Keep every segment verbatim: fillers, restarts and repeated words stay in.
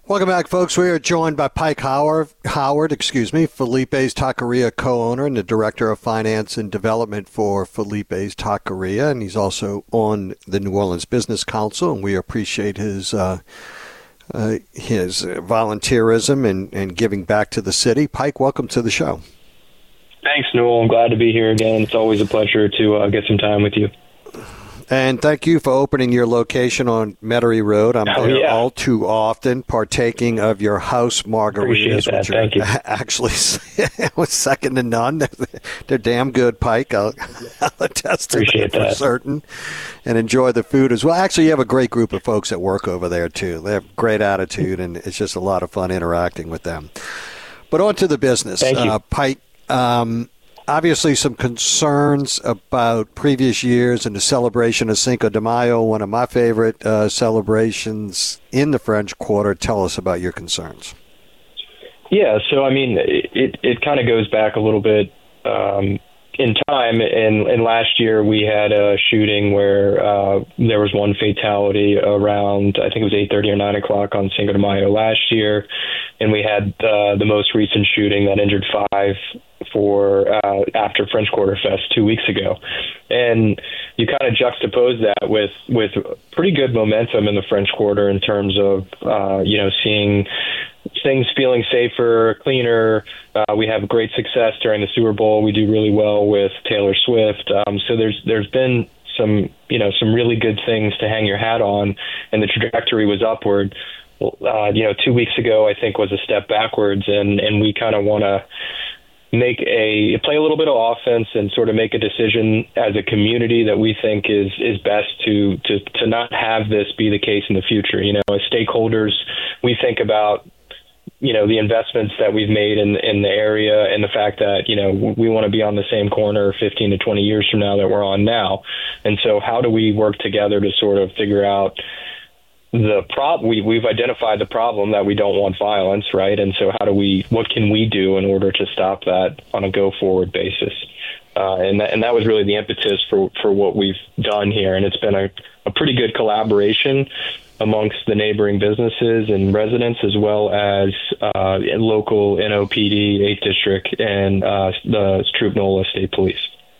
Welcome back, folks. We are joined by Pike Howard, Howard, excuse me, Felipe's Taqueria co-owner and the Director of Finance and Development for Felipe's Taqueria, and he's also on the New Orleans Business Council, and we appreciate his uh, uh, his volunteerism and, and giving back to the city. Pike, welcome to the show. Thanks, Newell. I'm glad to be here again. It's always a pleasure to uh, get some time with you. And thank you for opening your location on Metairie Road. I'm oh, there yeah. all too often, partaking of your house margaritas, that. which are Thank you. actually second to none. They're damn good, Pike. I'll, I'll attest to Appreciate that for that. certain. And enjoy the food as well. Actually, you have a great group of folks that work over there, too. They have great attitude, and it's just a lot of fun interacting with them. But on to the business. Thank you. Uh, Pike, um, obviously, some concerns about previous years and the celebration of Cinco de Mayo, one of my favorite uh, celebrations in the French Quarter. Tell us about your concerns. Yeah, so I mean, it it kind of goes back a little bit um, in time. And, and last year we had a shooting where uh, there was one fatality around, I think it was eight thirty or nine o'clock on Cinco de Mayo last year. And we had uh, the most recent shooting that injured five for uh, after French Quarter Fest two weeks ago. And you kind of juxtapose that with, with pretty good momentum in the French Quarter in terms of, uh, you know, seeing things feeling safer, cleaner. Uh, we have great success during the Super Bowl. We do really well with Taylor Swift. Um, so there's there's been some, you know, some really good things to hang your hat on, and the trajectory was upward. Uh, you know, two weeks ago, I think, was a step backwards, and, and we kind of want to make a play a little bit of offense and sort of make a decision as a community that we think is is best to to to not have this be the case in the future. You know, as stakeholders, we think about, you know, the investments that we've made in in the area and the fact that, you know, we want to be on the same corner fifteen to twenty years from now that we're on now. And so how do we work together to sort of figure out the prob we we've identified the problem that we don't want violence, right? And so how do we what can we do in order to stop that on a go forward basis? Uh, and that, and that was really the impetus for for what we've done here. And it's been a, a pretty good collaboration amongst the neighboring businesses and residents, as well as uh, local N O P D, eighth District, and uh, the Troop NOLA State Police.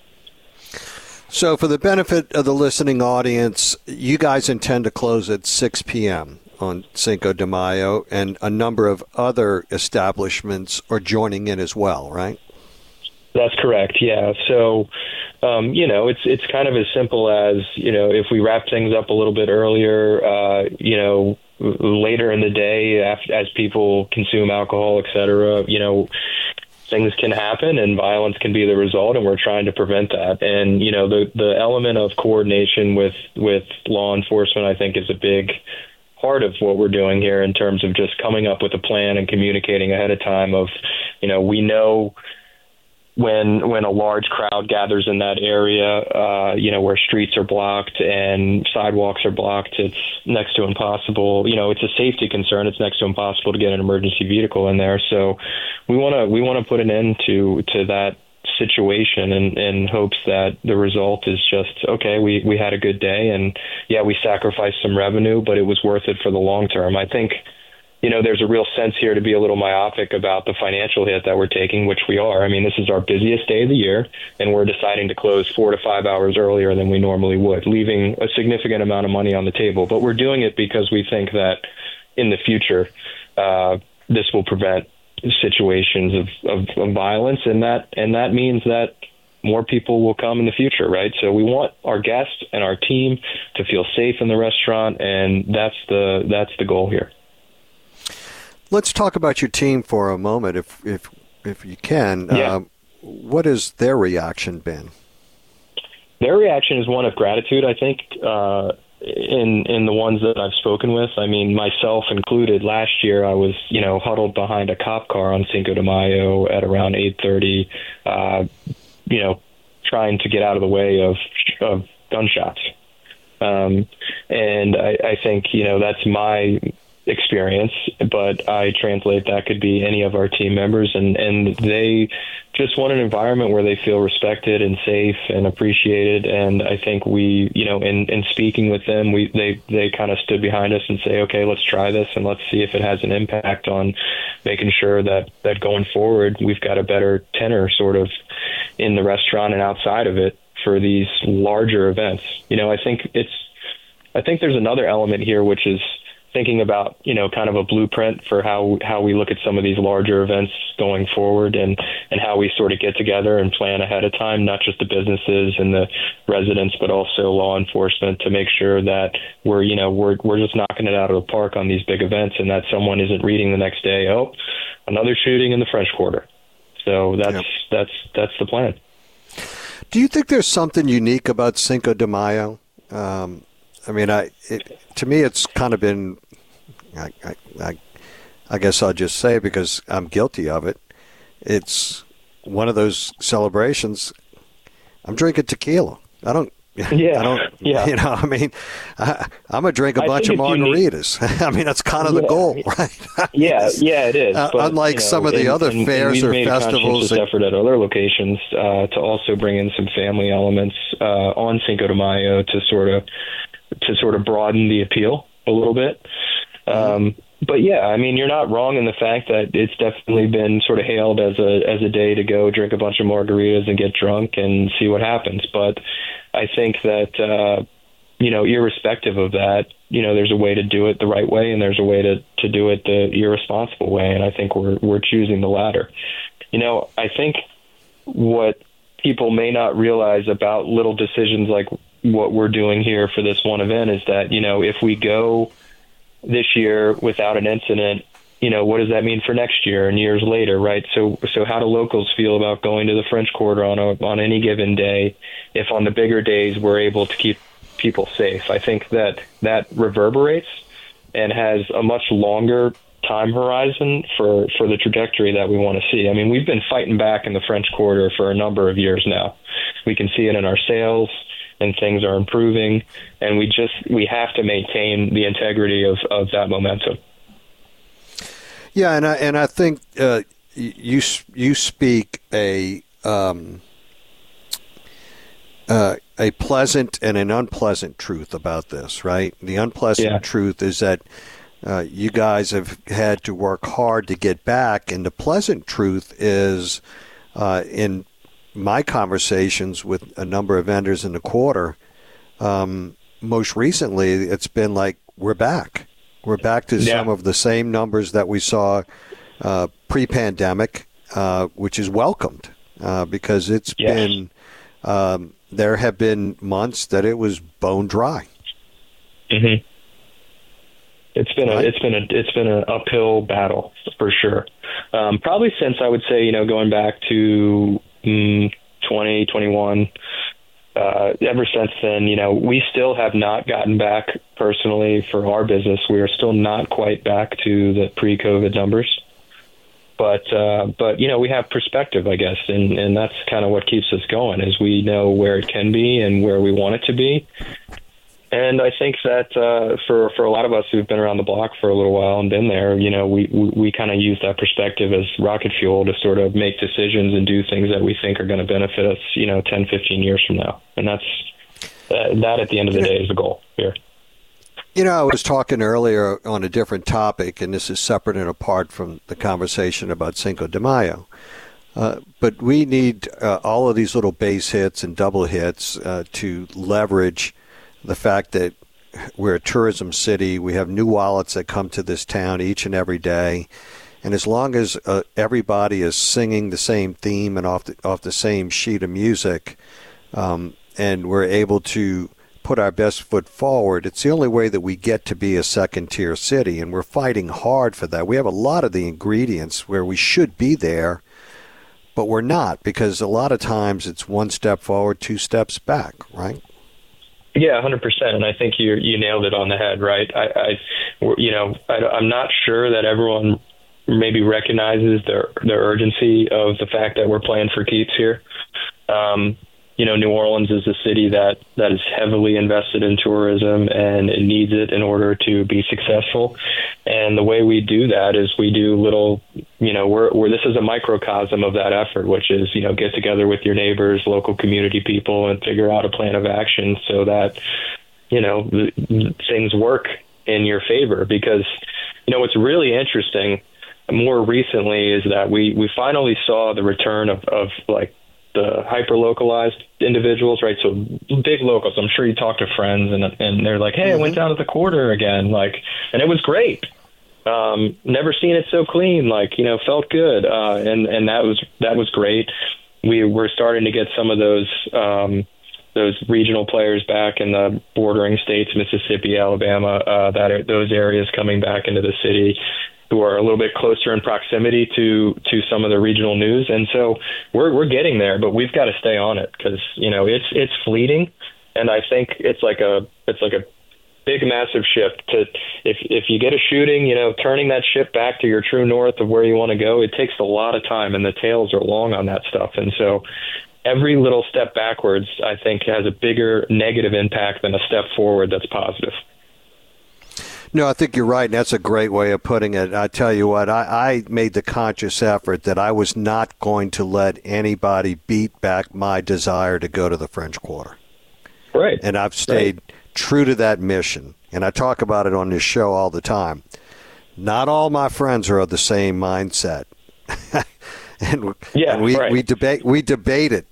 So for the benefit of the listening audience, you guys intend to close at six p.m. on Cinco de Mayo, and a number of other establishments are joining in as well, right? That's correct, yeah. So, um, you know, it's it's kind of as simple as, you know, if we wrap things up a little bit earlier, uh, you know, later in the day after, as people consume alcohol, et cetera, you know, things can happen and violence can be the result, and we're trying to prevent that. And, you know, the, the element of coordination with, with law enforcement, I think, is a big part of what we're doing here in terms of just coming up with a plan and communicating ahead of time of, you know, we know when when a large crowd gathers in that area, uh, you know, where streets are blocked and sidewalks are blocked, it's next to impossible. You know, it's a safety concern. It's next to impossible to get an emergency vehicle in there. So we want to we want to put an end to to that situation in, in hopes that the result is just, okay, we, we had a good day, and yeah, we sacrificed some revenue, but it was worth it for the long term. I think, you know, there's a real sense here to be a little myopic about the financial hit that we're taking, which we are. I mean, this is our busiest day of the year, and we're deciding to close four to five hours earlier than we normally would, leaving a significant amount of money on the table. But we're doing it because we think that in the future, uh, this will prevent situations of, of, of violence, and that and that means that more people will come in the future, right? So we want our guests and our team to feel safe in the restaurant, and that's the that's the goal here. Let's talk about your team for a moment, if if if you can. Yeah. Uh, what has their reaction been? Their reaction is one of gratitude, I think, uh, in in the ones that I've spoken with. I mean, myself included. Last year, I was, you know, huddled behind a cop car on Cinco de Mayo at around eight thirty, uh, you know, trying to get out of the way of of gunshots. Um, and I, I think, you know, that's my experience, but I translate that could be any of our team members, and, and they just want an environment where they feel respected and safe and appreciated. And I think we, you know, in, in speaking with them, we they, they kind of stood behind us and say, okay, let's try this and let's see if it has an impact on making sure that, that going forward, we've got a better tenor sort of in the restaurant and outside of it for these larger events. You know, I think it's, I think there's another element here, which is thinking about, you know, kind of a blueprint for how how we look at some of these larger events going forward, and, and how we sort of get together and plan ahead of time, not just the businesses and the residents, but also law enforcement, to make sure that we're, you know, we're we're just knocking it out of the park on these big events, and that someone isn't reading the next day, oh, another shooting in the French Quarter. So that's yep. that's that's the plan. Do you think there's something unique about Cinco de Mayo? Um, I mean, I it, to me, it's kind of been, I, I, I, I guess I'll just say, because I'm guilty of it, it's one of those celebrations. I'm drinking tequila. I don't, yeah, I don't, yeah. you know, I mean, I, I'm going to drink a I bunch of margaritas. I mean, that's kind of yeah. the goal, right? yeah, yeah, it is. Uh, but, unlike you know, some of the and, other and, fairs and or made festivals. A conscientious effort at other locations uh, to also bring in some family elements uh, on Cinco de Mayo to sort of, to sort of broaden the appeal a little bit. Um, but yeah, I mean, you're not wrong in the fact that it's definitely been sort of hailed as a, as a day to go drink a bunch of margaritas and get drunk and see what happens. But I think that, uh, you know, irrespective of that, you know, there's a way to do it the right way, and there's a way to, to do it the irresponsible way. And I think we're, we're choosing the latter. You know, I think what people may not realize about little decisions like what we're doing here for this one event is that, you know, if we go this year without an incident, you know, what does that mean for next year and years later, right? So, so how do locals feel about going to the French Quarter on a, on any given day, if on the bigger days we're able to keep people safe? I think that that reverberates and has a much longer time horizon for, for the trajectory that we want to see. I mean, we've been fighting back in the French Quarter for a number of years now. We can see it in our sales, and things are improving, and we just we have to maintain the integrity of, of that momentum. Yeah, and I and I think uh, you you speak a um, uh, a pleasant and an unpleasant truth about this, right? The unpleasant yeah. truth is that uh, you guys have had to work hard to get back, and the pleasant truth is uh, in my conversations with a number of vendors in the quarter, um, most recently, it's been like, we're back. We're back to yeah. some of the same numbers that we saw uh, pre-pandemic, uh, which is welcomed uh, because it's yes. been, um, there have been months that it was bone dry. Mm-hmm. It's been right. a, it's been a, it's been an uphill battle for sure. Um, probably since I would say, you know, going back to Mm, twenty twenty-one, uh, ever since then, you know, we still have not gotten back personally for our business. We are still not quite back to the pre-COVID numbers, but, uh, but, you know, we have perspective, I guess. And, and that's kind of what keeps us going, is we know where it can be and where we want it to be. And I think that uh, for for a lot of us who've been around the block for a little while and been there, you know, we, we, we kind of use that perspective as rocket fuel to sort of make decisions and do things that we think are going to benefit us, you know, ten, fifteen years from now. And that's uh, that at the end of the day is the goal here. You know, I was talking earlier on a different topic, and this is separate and apart from the conversation about Cinco de Mayo. Uh, but we need uh, all of these little base hits and double hits uh, to leverage the fact that we're a tourism city. We have new wallets that come to this town each and every day. And as long as uh, everybody is singing the same theme and off the, off the same sheet of music, um, and we're able to put our best foot forward, it's the only way that we get to be a second-tier city. And we're fighting hard for that. We have a lot of the ingredients where we should be there, but we're not, because a lot of times it's one step forward, two steps back, right? Yeah, one hundred percent. And I think you you nailed it on the head, right? I, I you know, I, I'm not sure that everyone maybe recognizes the the urgency of the fact that we're playing for keeps here. Um, you know, New Orleans is a city that, that is heavily invested in tourism, and it needs it in order to be successful. And the way we do that is we do little, you know, we're, we're this is a microcosm of that effort, which is, you know, get together with your neighbors, local community people, and figure out a plan of action so that, you know, the, things work in your favor. Because, you know, what's really interesting more recently is that we, we finally saw the return of, of like, the hyper-localized individuals, right? So big locals. I'm sure you talk to friends, and and they're like, "Hey, mm-hmm. I went down to the quarter again, like, and it was great. Um, never seen it so clean. Like, you know, felt good, uh, and and that was that was great. We were starting to get some of those um, those regional players back in the bordering states, Mississippi, Alabama, uh, that are, those areas coming back into the city, who are a little bit closer in proximity to, to some of the regional news. And so we're we're getting there, but we've got to stay on it because, you know, it's it's fleeting. And I think it's like a it's like a big, massive ship to if if you get a shooting, you know, turning that ship back to your true north of where you want to go, it takes a lot of time, and the tails are long on that stuff. And so every little step backwards, I think, has a bigger negative impact than a step forward that's positive. No, I think you're right, and that's a great way of putting it. I tell you what, I, I made the conscious effort that I was not going to let anybody beat back my desire to go to the French Quarter. Right. And I've stayed right. true to that mission, and I talk about it on this show all the time. Not all my friends are of the same mindset. And, yeah, and we, right. we debate we debate it.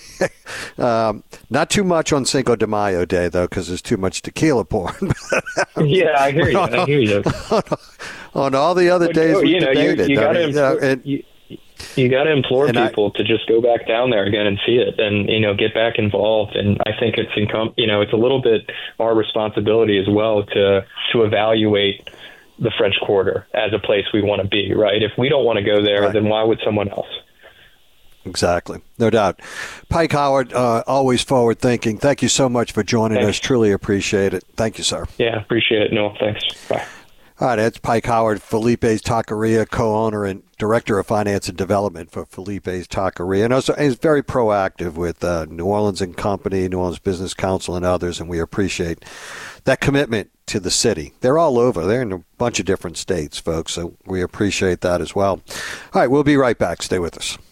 um, not too much on Cinco de Mayo Day, though, because there's too much tequila porn. Yeah, I hear you. I hear you. On, on all the other but, days, we you know, debate you, it. You got to implore, you know, you, you got to implore people I, to just go back down there again and see it, and you know, get back involved. And I think it's income. You know, it's a little bit our responsibility as well to to evaluate the French Quarter as a place we want to be, right? If we don't want to go there, right. then why would someone else? Exactly. No doubt. Pike Howard, uh, always forward thinking. Thank you so much for joining thanks. us. Truly appreciate it. Thank you, sir. Yeah, appreciate it. No, thanks. Bye. All right, that's Pike Howard, Felipe's Taqueria, co-owner and director of finance and development for Felipe's Taqueria. And also, he's very proactive with uh, New Orleans and Company, New Orleans Business Council, and others, and we appreciate that commitment to the city. They're all over. They're in a bunch of different states, folks, so we appreciate that as well. All right, we'll be right back. Stay with us.